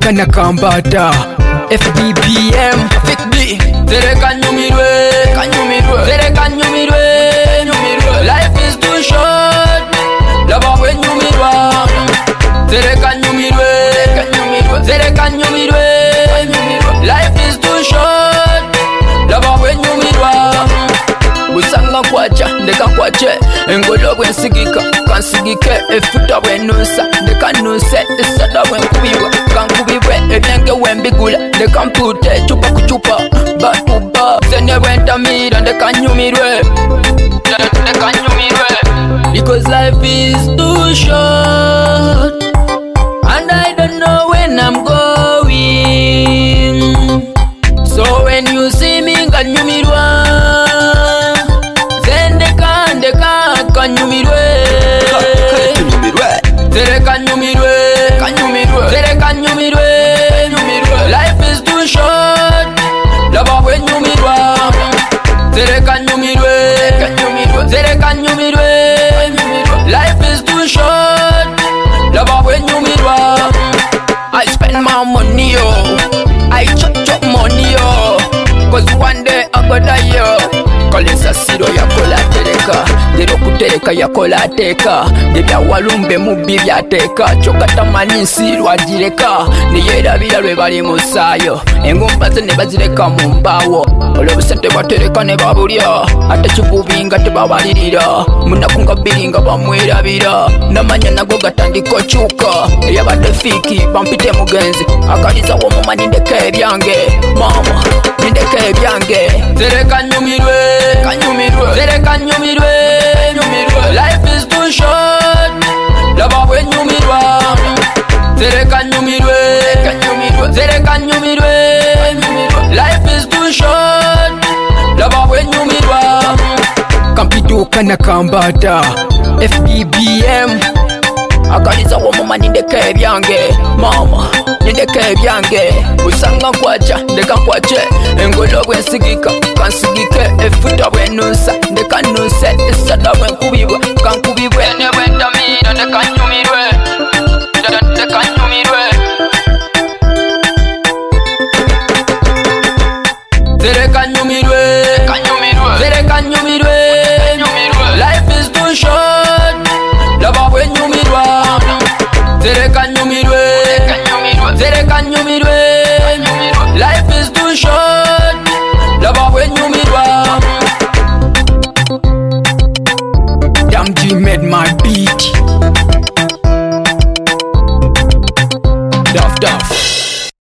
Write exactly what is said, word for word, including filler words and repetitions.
Kapiduka na kambata F B B M Fik B Tere kanyumirwe Kanyumirwe Tere kanyumirwe Nyumirwe Life is too short Laba we nyumirwa Tere kanyumirwe Kanyumirwe Tere kanyumirwe Nyumirwe Life is too short Laba we nyumirwa Busanga kwacha ndeka kwache Engolo bwe nsigika kansigike efuta bwe nusa ndeka nuse esada bwe nkubibwa kankubibwe ebyenge wembigula ndeka mpute chupa kuchupa batuba zene bwe ntamira ndeka nyumirwe ndeka nyumirwe because life is too short and I don't know when I'm going, so when you see me nganyumirwa kanyumirwe Tere kanyumirwe Kanyumirwe Tere kanyumirwe Nyumirwe Life is too short Laba we nyumirwa Tere kanyumirwe Kanyumirwe Tere kanyumirwe Nyumirwe Life is too short Laba we nyumirwa I spend my money yo I chop chop money yo Cause one day I go die yo Kolesa siro ya kola tereka Dero kutereka ya kola teka Debya walumbe mubi bya teka Choka tamani siro ajireka Niyera bila lwe bali musayo Engumba ze ne bazireka mu mbawo Olobusente batereka ne babulya Ate kibubinga tebabalirira Munakunga biringa bamwerabira Namanya nago gatandiko chuka Eyabadde fiki bampite mugenzi Akaliza wo mumani ndeke ebyange Mama ndeke ebyange Tere kanyumirwe Kanyumirwe Tere kanyumirwe Nyumirwe Life is too short Laba we nyumirwa Tere kanyumirwe Kanyumirwe Tere kanyumirwe Nyumirwe Life is too short Laba we nyumirwa Kapiduka na kambata F B B M Akaliza wo mumani ndeke ebyange Mama ndeke ebyange Busanga kwacha ndeka kwache Engolo bwe nsigika kansigike efuta bwe nusa ndeka nuse esada bwe nkubibwa kankubibwe ne bwe ntamira ndeka nyumirwe ndeka nyumirwe Tere kanyumirwe Kanyumirwe Tere kanyumirwe Nyumirwe Life is too short Laba bwe nyumirwa Tere kanyumirwe Kanyumirwe Tere kanyumirwe Nyumirwe Life is too short Laba bwe nyumirwa Damn G made my beat